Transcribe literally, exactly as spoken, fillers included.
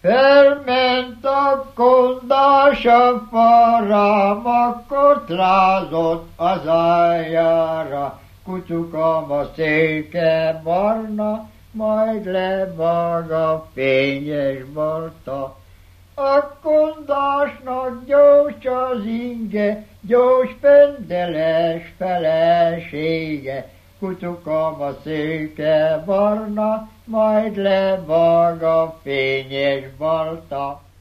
Felment a kondás a farám, akkor trázott az aljára, kucukam a széke barna, majd levág a fényes balta. A kondásnak gyors az inge, gyors pendeles felesége, kucukam a széke barna, majd levág a fényes balta.